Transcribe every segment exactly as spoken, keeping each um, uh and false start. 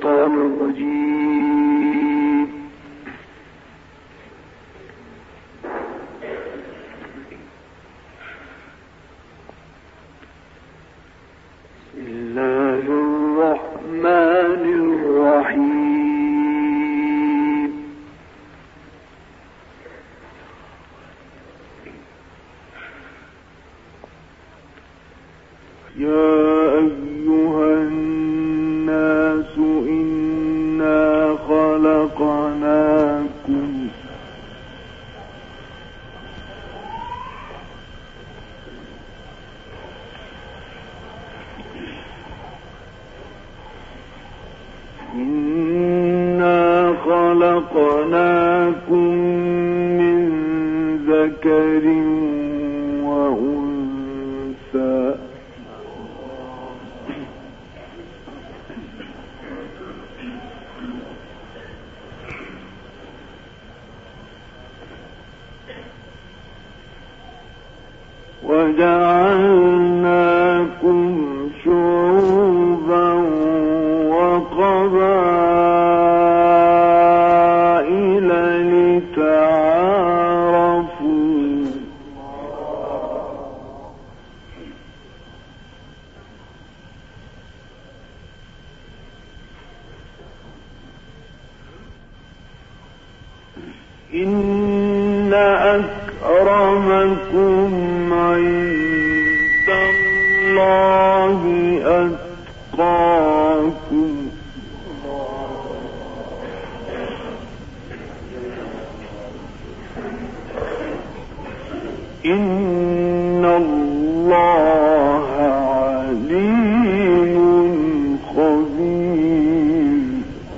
الشيطان الرجيم. بسم الله الرحمن الرحيم. يا أيها الناس إنا خلقناكم إنا خلقناكم من ذكر وأنثى وجعلناكم شعوبا وقبائل لتعارفوا إن أكرمكم عند الله أتقاكم إن الله عليم خبير.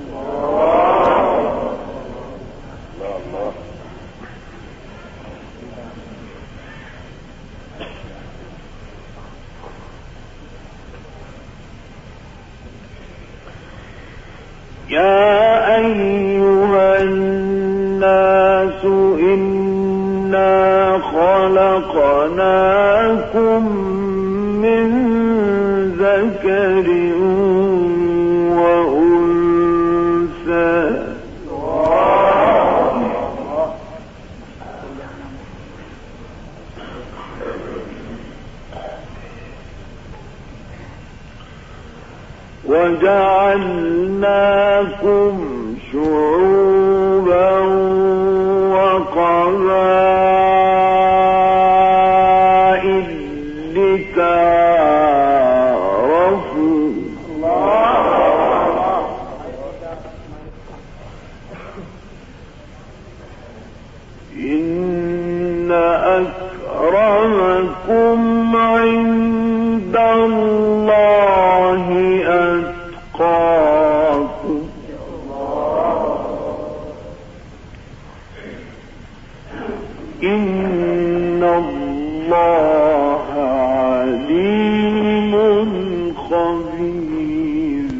يا أيها الناس إنا خلقناكم من ذكر وأنثى وجعلناكم شعوبا وقبائل لتعارفوا إن أكرمكم عند الله أتقاكم إن الله عليم خبير.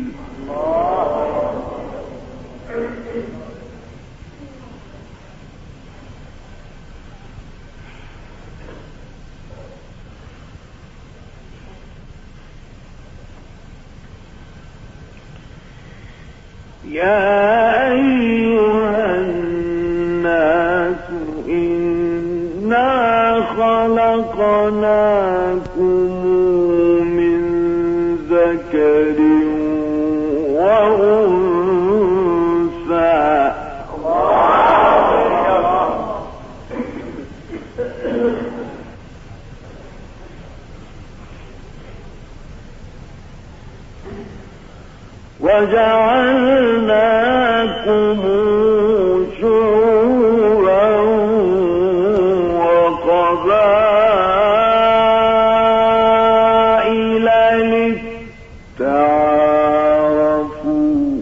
يا أيها الناس إنا خلقناكم من ذكر وأنثى وجعلناكم شعوبا وقبائل لتعارفوا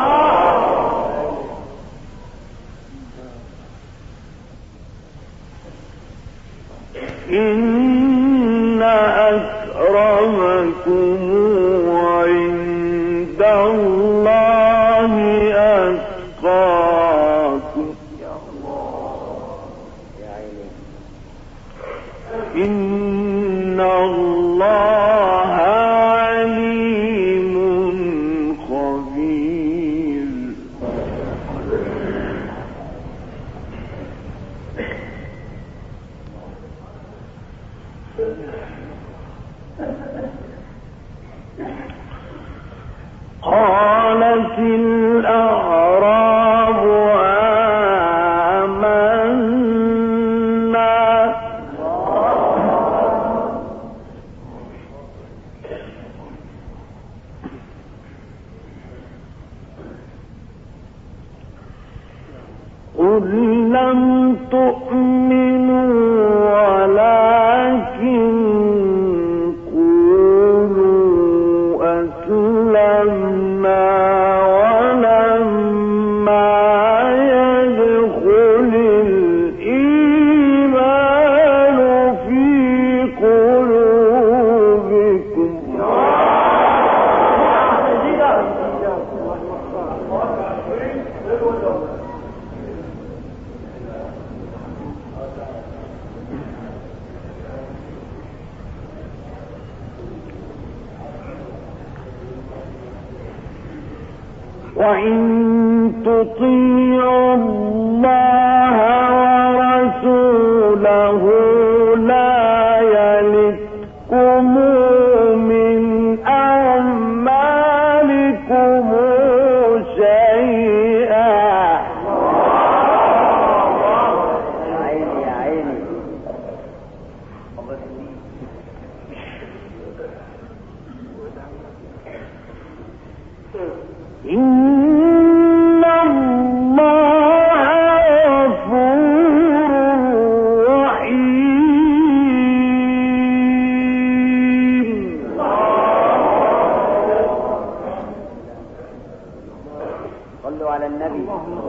إن أكرمكم عند الله أتقاكم إن الله عليم خبير. قالت الأعراب آمنا قل لم تؤمنوا ولكن وإن تطيعوا الله ورسوله لا يلتكم من أعمالكم شيئا. يا عيني يا عيني. إن الله غفور رحيم. صلوا على النبي.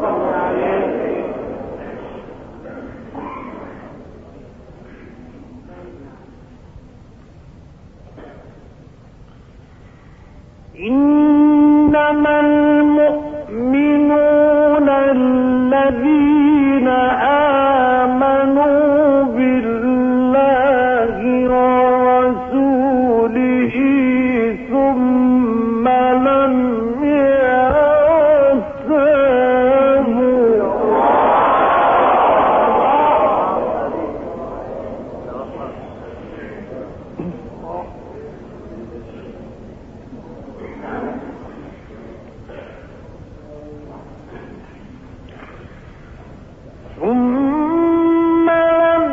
إنما المؤمنون الذين آمنوا بالله ورسوله ثم لم يرتابوا. ثم لم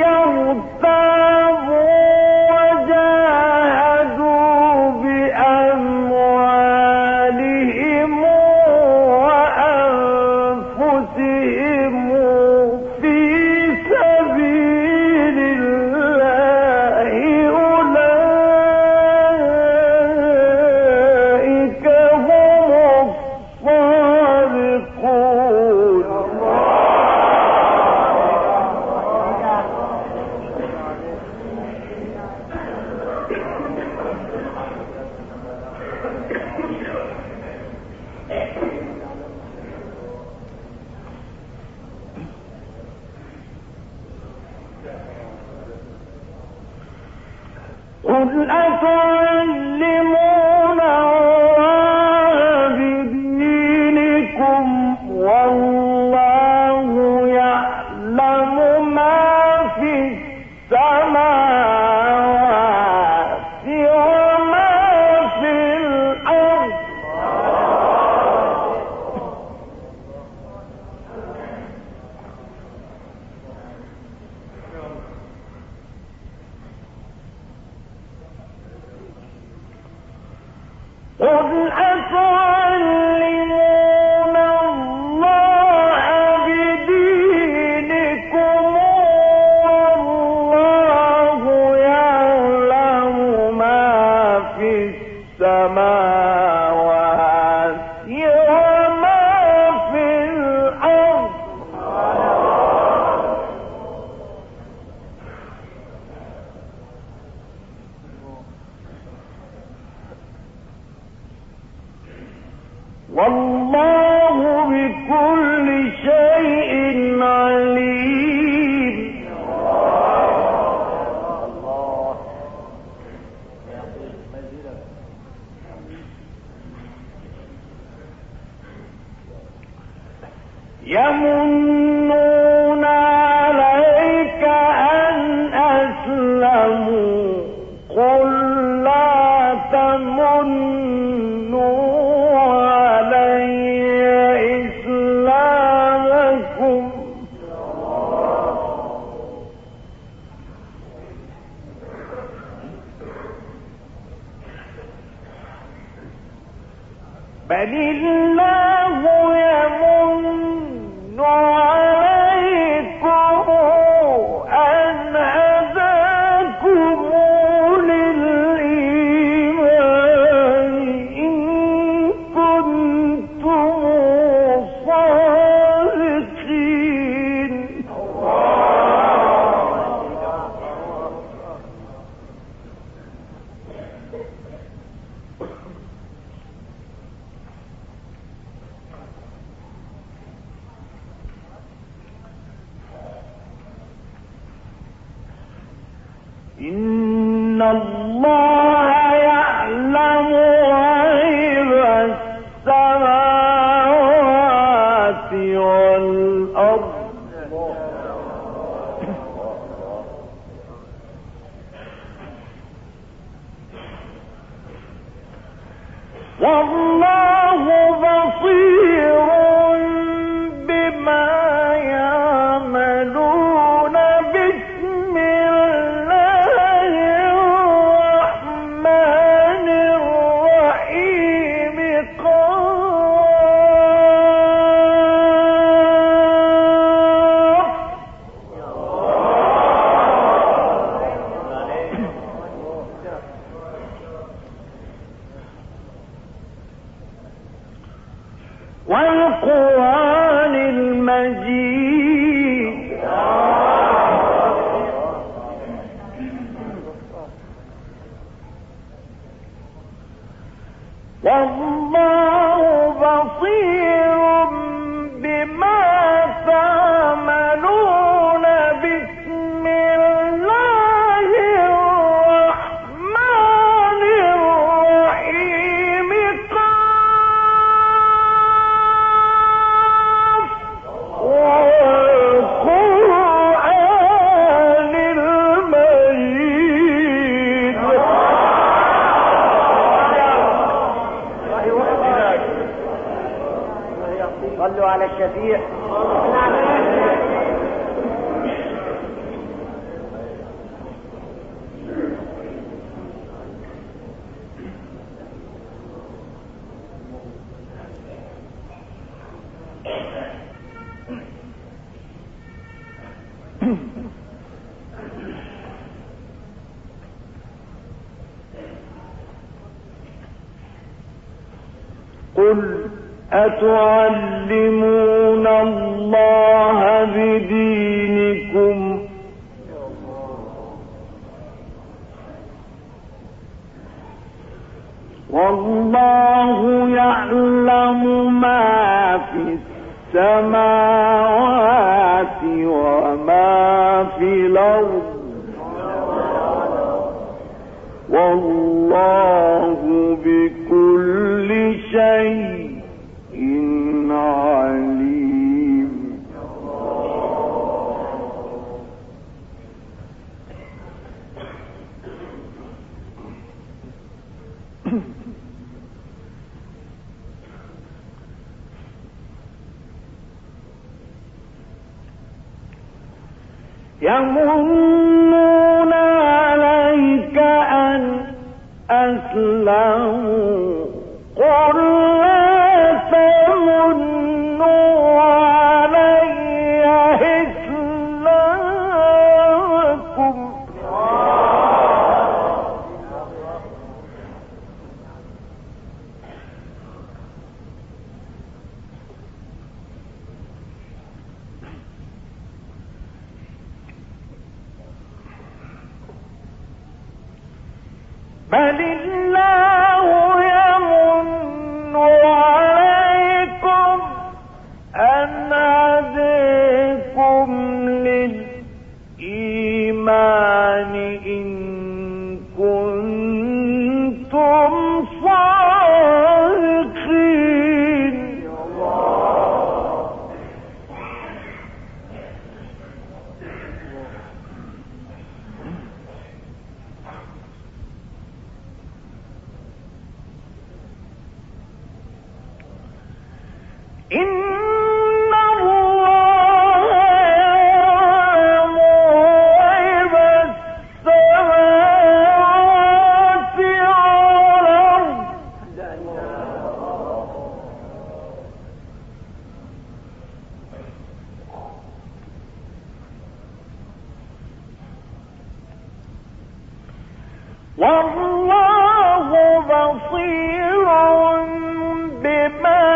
يرتابوا وجاهدوا بأموالهم وأنفسهم في سبيل الله أولئك هم الصادقون. قل أتعلمون الله بدينكم والله يعلم ما في السماوات وما في الأرض. قل أتعلمون الله بدينكم والله يعلم ما في السماوات وما في الأرض. والله بكل شيء عليم. يمنون عليك أن أسلموا قل لا تمنوا بل الله يمن عليكم أن هداكم للإيمان إن كنتم صادقين. إن الله يعلم غيب السماوات والأرض والله بصير بما يعملون. بسم الله الرحمن الرحيم. والقرآن المجيد. والله بصير بما تعملون. بسم الله الرحمن الرحيم. والقرآن المجيد. صلوا على الشفيع. قل أتعلمون الله بدينكم والله يعلم ما في السماوات وما في الأرض والله بكل شيء عليم. يمنون عليك أن أسلموا قل لا تمنوا علي إسلامكم بل الله يمن عليكم أن هداكم للإيمان إن كنتم صادقين. والله بصير بما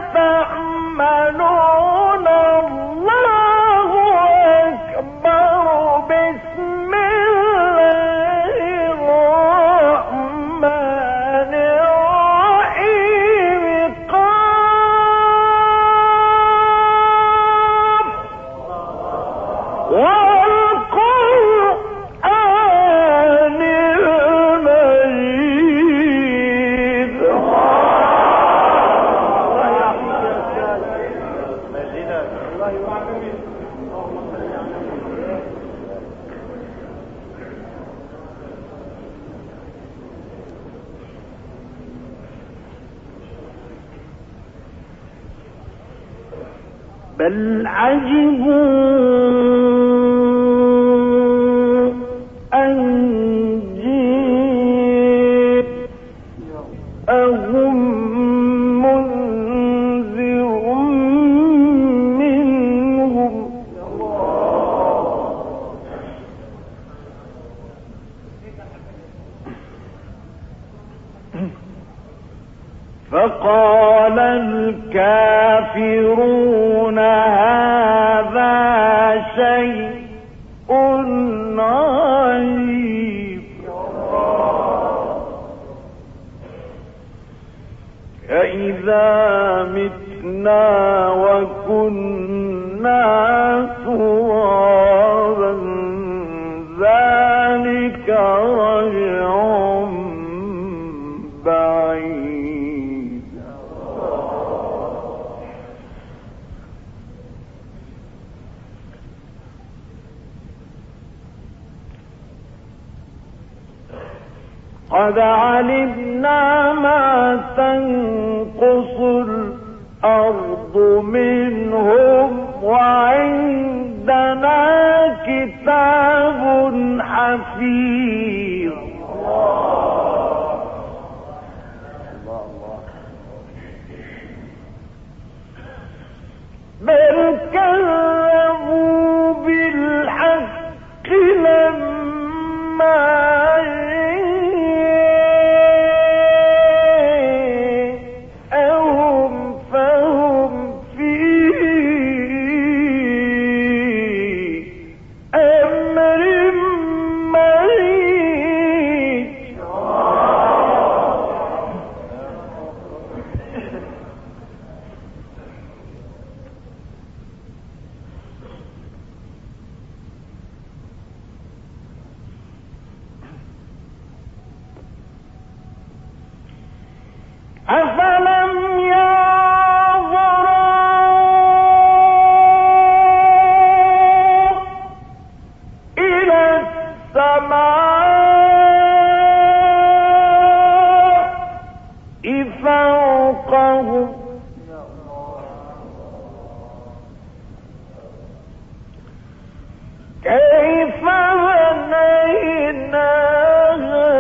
تعملون الله أكبر بسم الله الرحمن الرحيم قاف والقرآن المجيد بل عجبوا أن جاءهم منذر منهم فقال الكافرون هذا شيء عجيب أإذا متنا وكنا ترابا ذلك رجع بعيد قد علمنا ما تنقص الأرض منهم وعندنا كتاب حفيظ بل كذبوا بالحق لما أفلم ينظروا إلى السماء فوقهم كيف بنيناها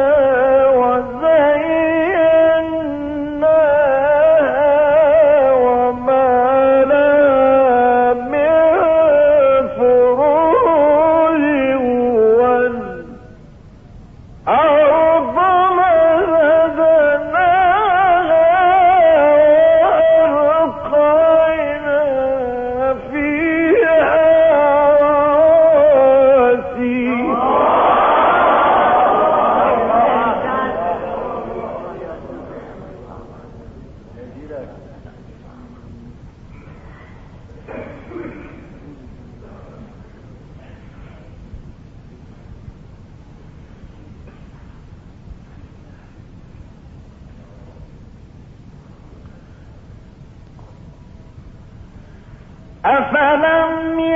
أفلم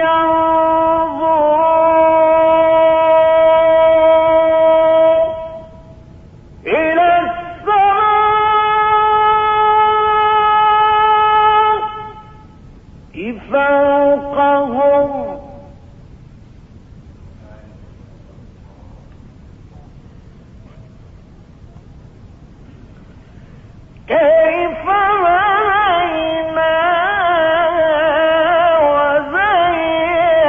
ينظروا إلى السماء فوقهم كيف بنيناها وزيناها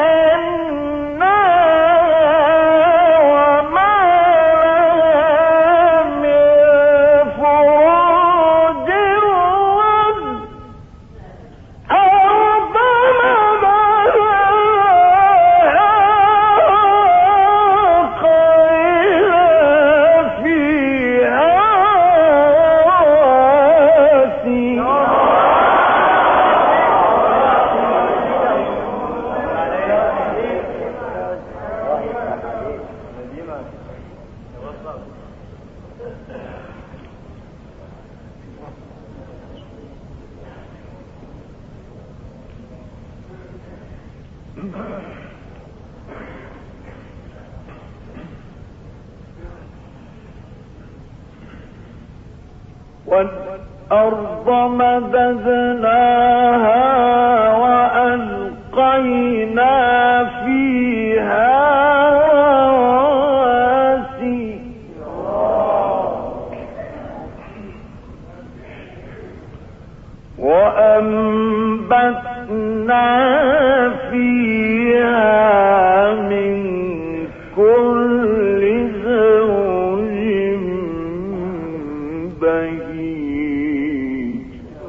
والأرض مددناها وألقينا فيها رواسي وأنبتنا فيها من كل زوج بهيج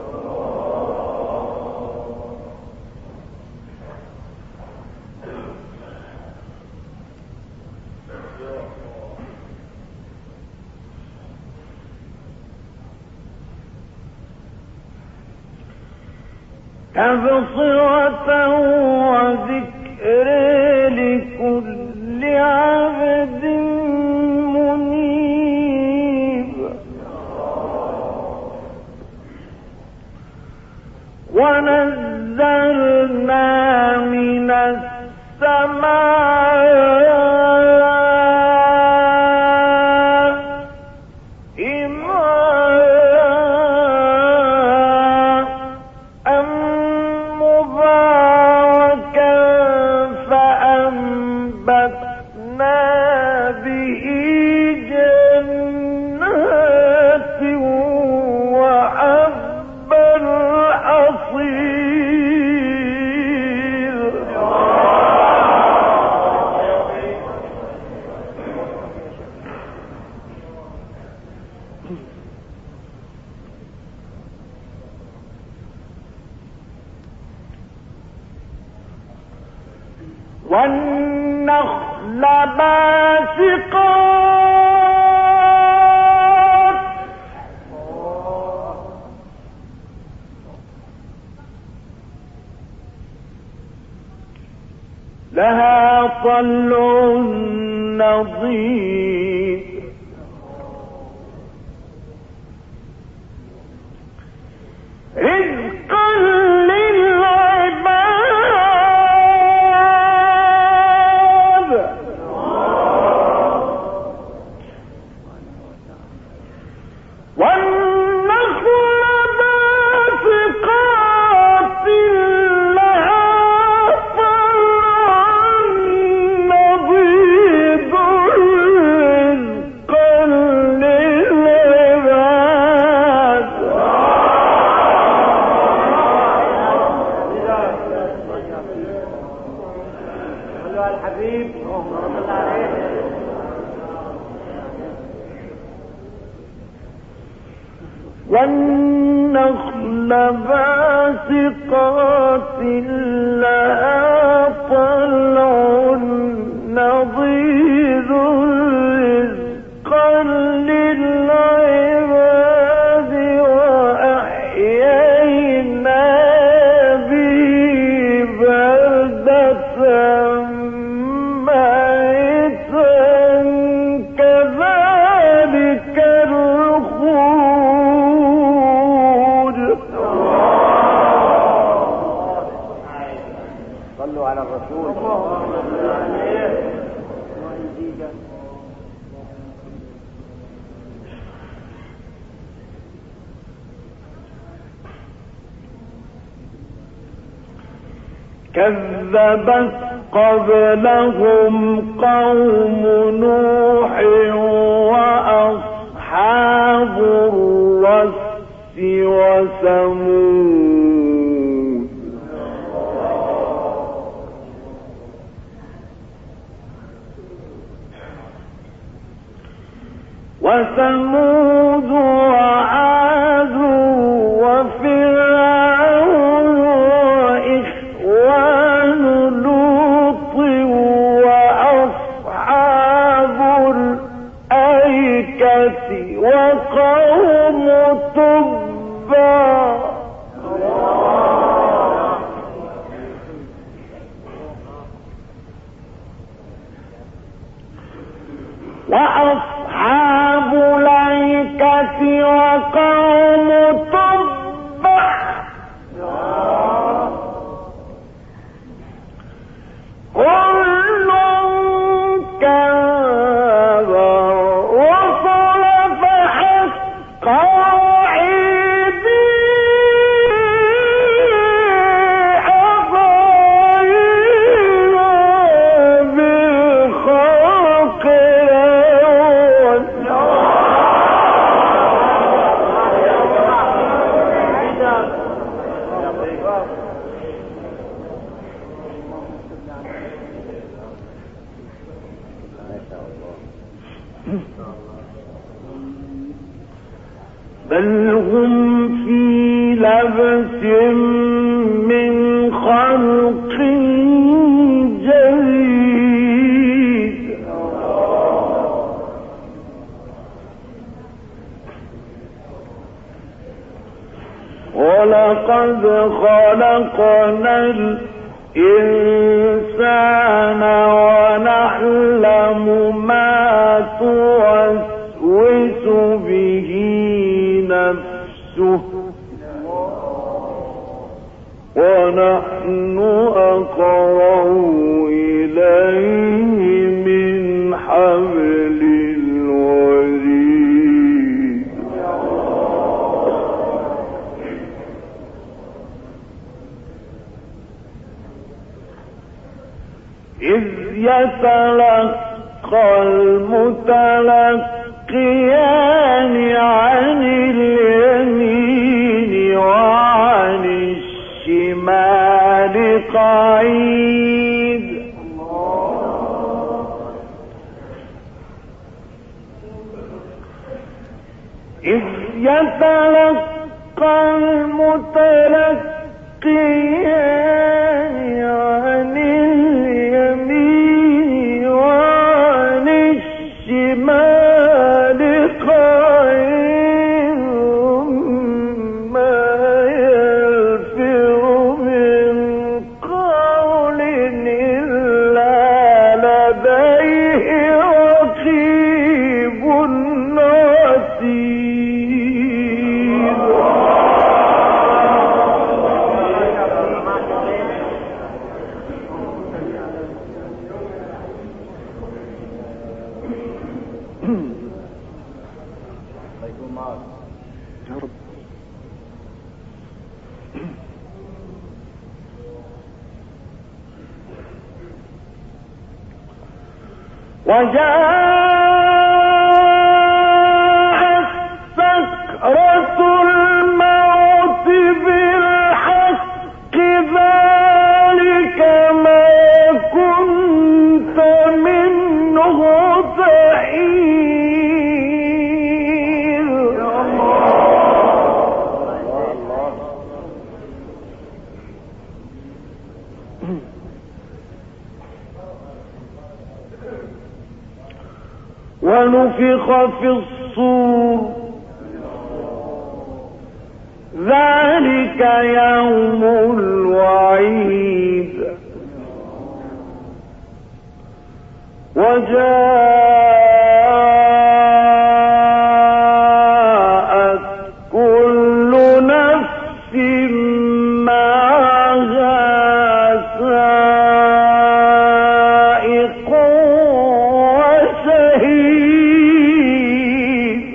تبصرة وذكر لكل عبد منيب ونزلنا من السماء والنخل باسقات لها طلع نضيد رزقا والنخل باسقات لها طلع نضيد رزقا للعباد وأحيينا به بلدة ميتا كذلك الخروج. صلوا على الرسول. كذبت قبلهم قوم نوح وأصحاب الرس وثمود وثمود وعاد وفرعون وإخوان لوط وأصحاب الأيكة وقوم تبع وأصحاب الأيكة وقوم بل هم في لبس من خلق جديد ولقد خلقنا الإنسان ونعلم ما توسوس به نفسه ونحن أقرب إليه من حبل الوريد إذ يتلقى المتلقيان عن اليمين وعن الشمال قعيد إذ يتلقى المتلقيان عن اليمين وعن الشمال قعيد ما يلفظ من قول إلا لديه رقيب عتيد يا رب. وجاءت سكرة الموت بالحق ذلك ما كنت منه تحيد ونفخ في الصور ذلك يوم الوعيد وجاءت كل نفس معها سائق وشهيد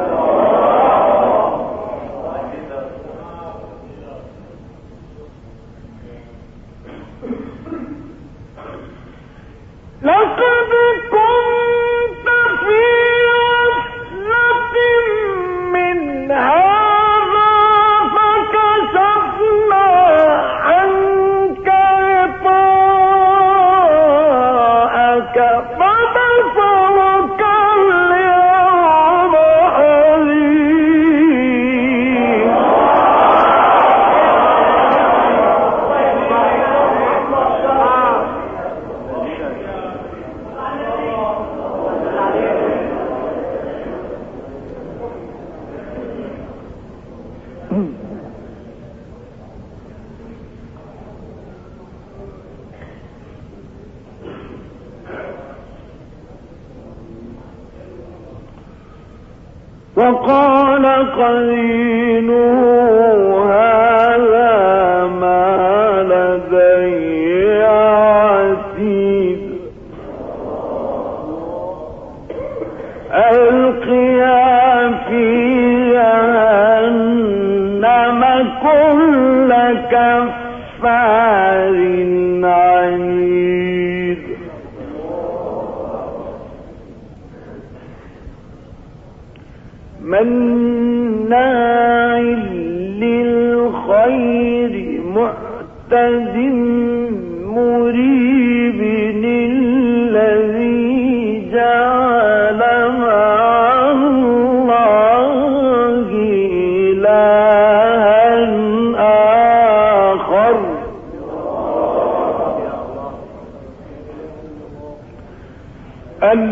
لقد كنت في غفلة من هذا فكشفنا عنك غطاءك فبصرك اليوم حديد وقال قرينه هذا ما لدي عتيد ألقيا في جهنم كل كفار عنيد مناع للخير معتد مريب الذي جعل مع الله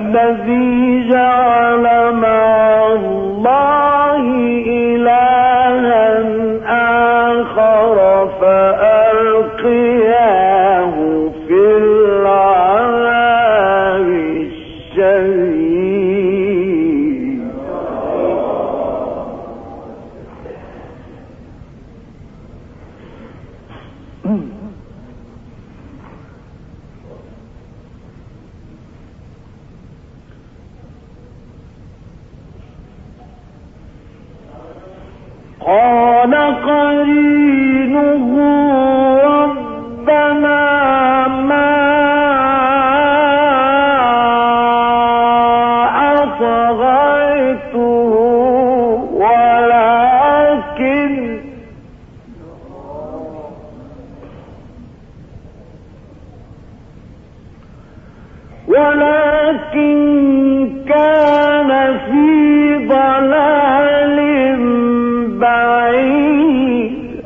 الذي جعل مع الله إلها آخر فألقياه في العذاب الشديد. قال قرينه ربنا ما أطغيته ولكن ولكن كان في ضلال بعيد.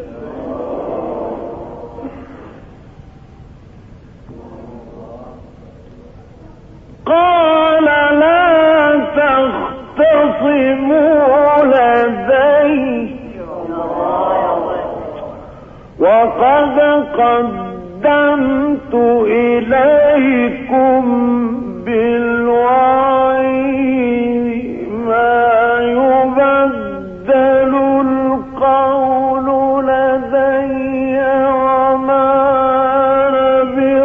قال لا تختصموا لدي وقد قدمت إليكم بالوعيد ما يبدل القول لدي وما أنا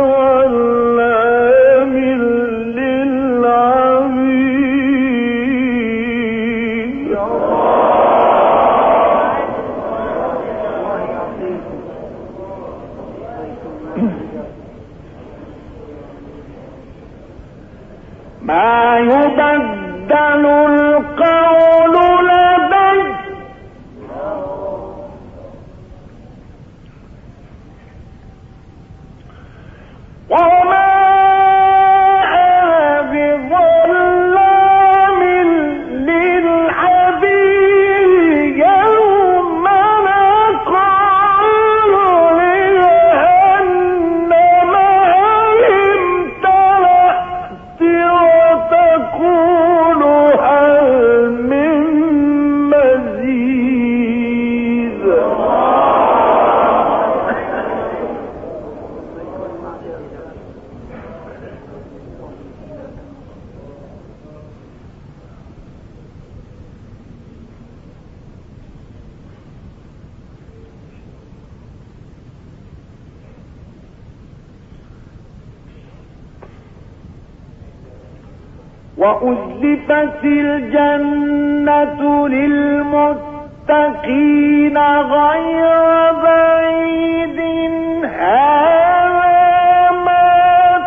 بظلام للعبيد. ما يبدل القول لدي وما أنا بظلام للعبيد. يوم نقول لجهنم هل امتلأت وتقول هل من مزيد. وأزلفت الجنة للمتقين غير بعيد هذا ما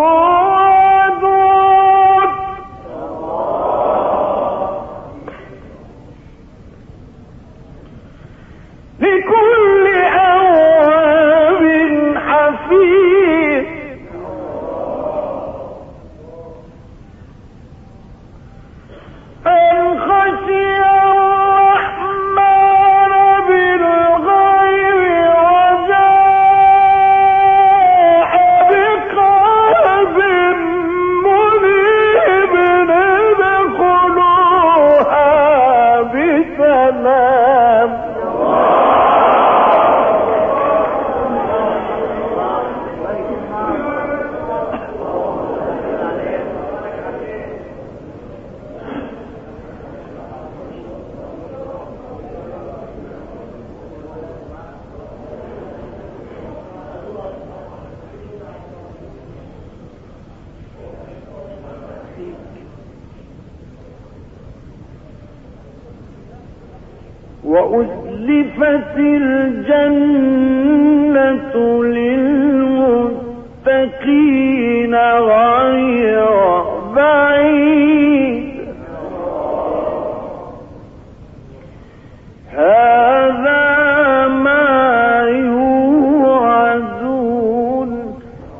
توعدون لكل أواب حفيظ. من خشي الرحمن بالغيب وجاء بقلب منيب ادخلوها بسلام. وأزلفت الجنة للمتقين غير بعيد هذا ما يوعدون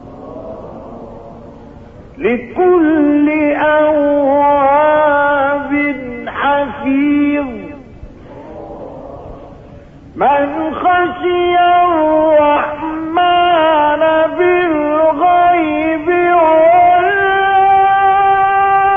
لكل أواب حفيظ. من خشي الرحمن بالغيب وجاء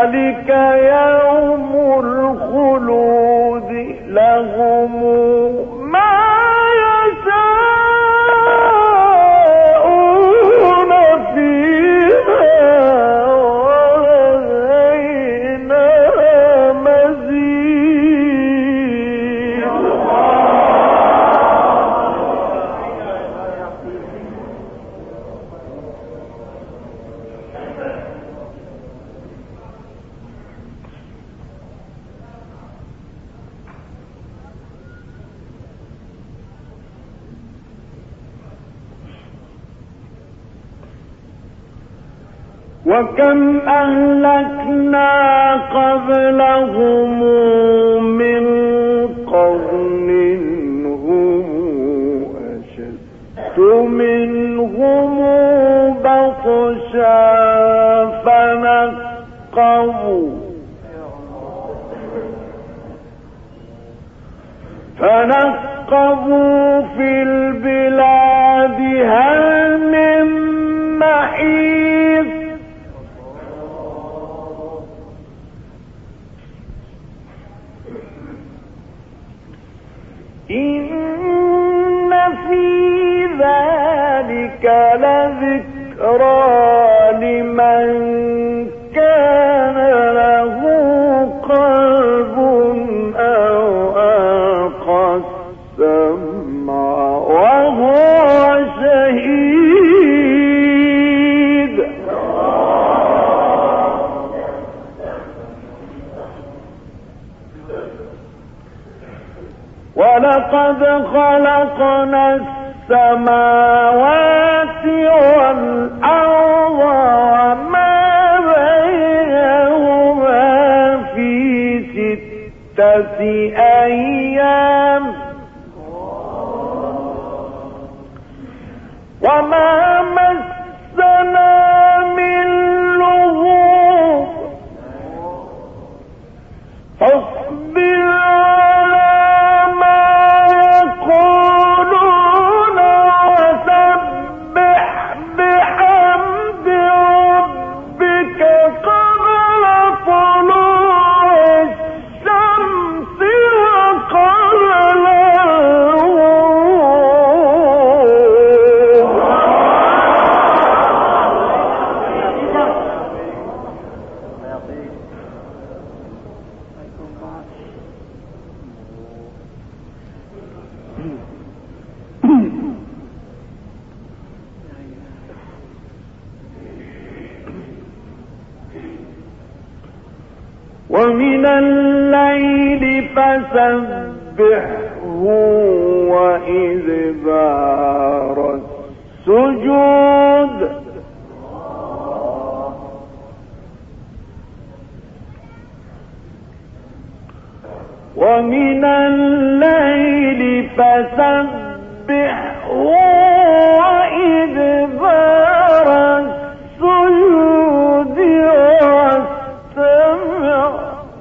ذلك يوم الخلود لهم ما يشاءون فيها ولدينا مزيد. وكم أهلكنا قبلهم من قرن هم أشد منهم بطشا فنقبوا فنقبوا في البلاد هل من محيص. إن في ذلك لذكرى لمن كان له قلب أو ألقى السمع وهو شهيد. ولقد خلقنا السماوات والأرض وما بينهما في ستة أيام وما مسنا من لغوب. فاصبر ومن الليل فسبحه وإدبار السجود. ومن الليل فسبحه وإدبار السجود واستمع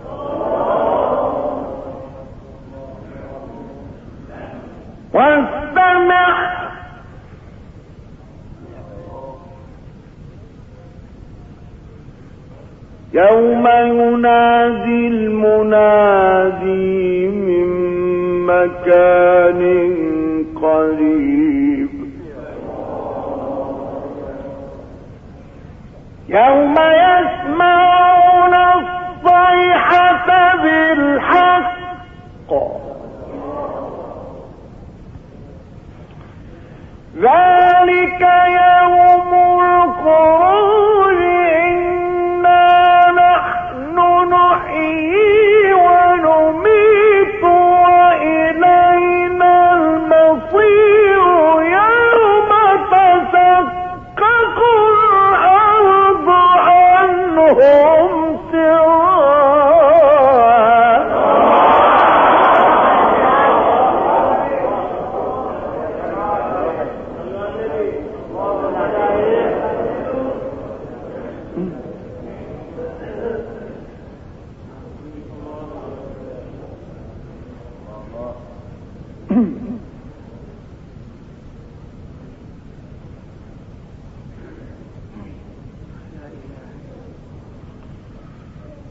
واستمع يوم ينادي المنادي من مكان قريب. يوم يسمعون الصيحة بالحق ذلك يوم الخروج إنا نحن نحيي ونميت وإلينا المصير يوم تشقق الأرض عنهم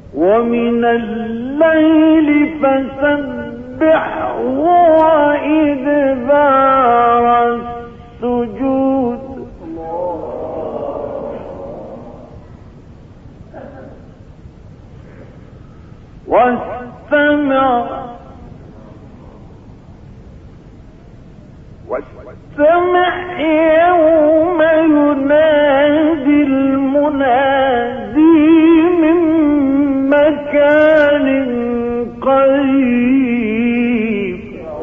ومن الليل فسبحه وإدبار السجود واستمع واستمع يوم ينادي المنادي من مكان قريب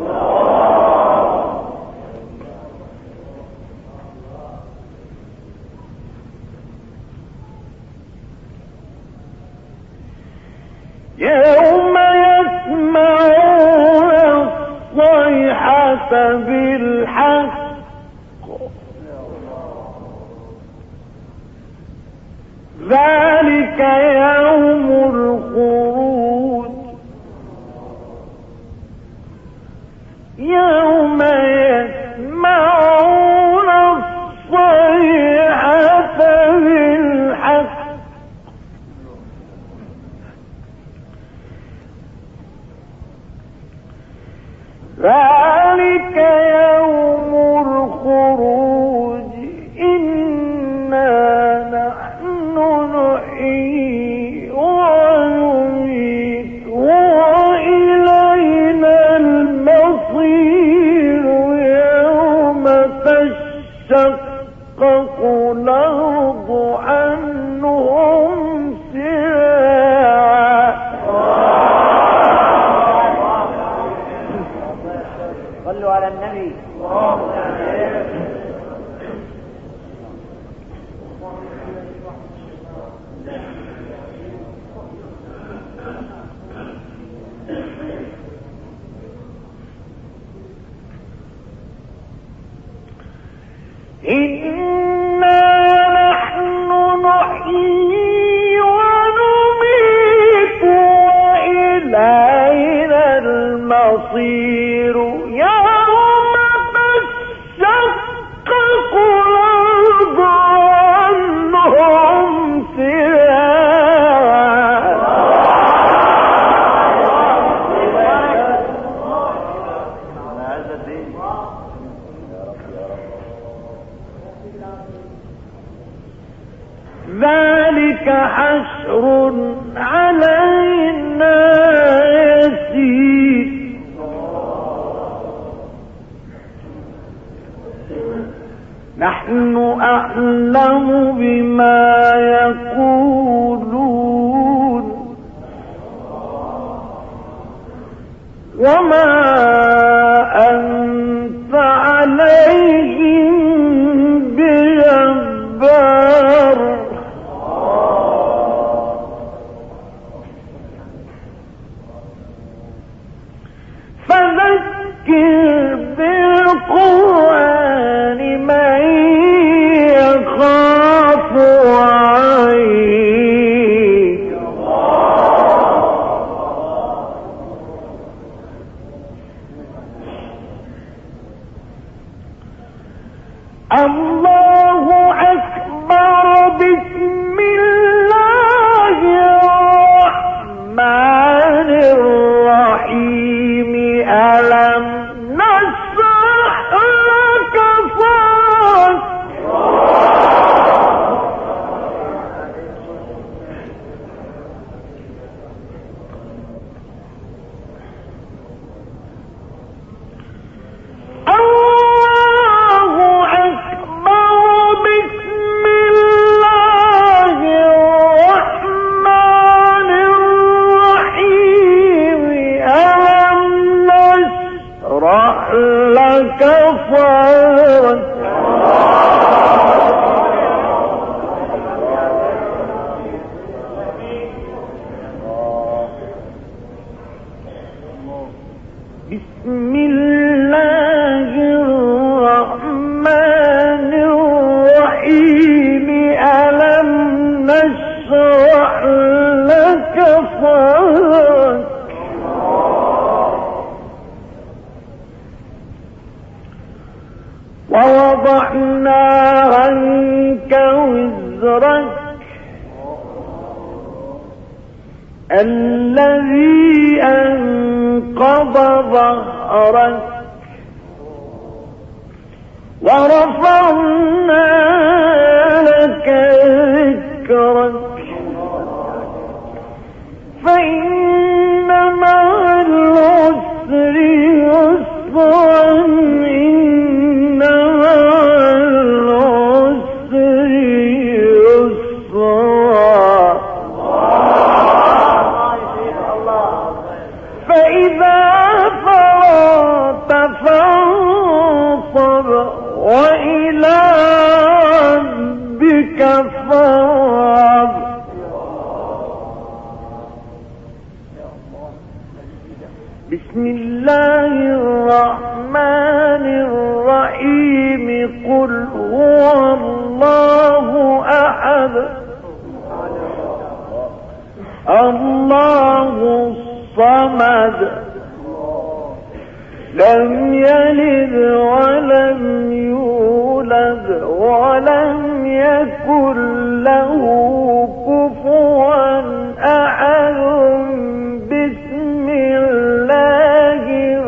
يوم يسمعون الصيحة بالحق ذلك يوم الخروج يوم يسمعون الصيحة بالحق ذلك يوم الخروج إنا نحن نحيي ونميت وإلينا المصير يوم تشقق الأرض عنهم سراعا. صلوا على النبي. إنا نحن نحيي ونميت وإلينا المصير يوم تشقق الأرض عنهم ذلك حشر علينا يسير نحن أعلم بما يقولون وما أنت عليهم بجبار فذكر بالقرآن من يخاف وعيد الله أكبر بسم الله الرحمن الرحيم ألم نشرح لك صدرك الله أكبر بسم الله الرحمن الرحيم ألم نشرح لك صدرك بسم الله الرحمن الرحيم ألم نشرح لك صدرك ووضعنا عنك وزرك الذي أنقض ظهرك ورفعنا لك ذكرك فإن مع العسر يسرا إن مع العسر يسرا فإذا فرغت فانصب وإلى ربك فارغب. بسم الله الرحمن الرحيم. قل هو الله أحد الله الصمد لم يلد ولم يولد ولم يكن له كفوا أحد. بسم الله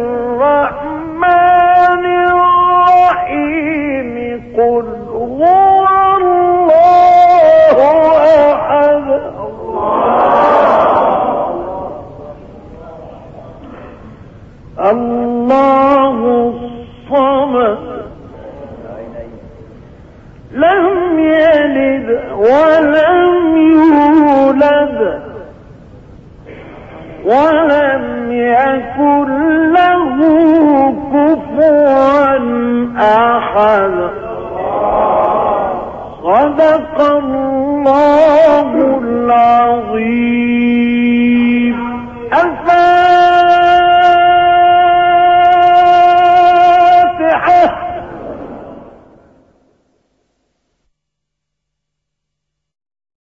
الرحمن الرحيم. قل هو الله أحد الله الصمد لم يلد ولم يولد ولم يكن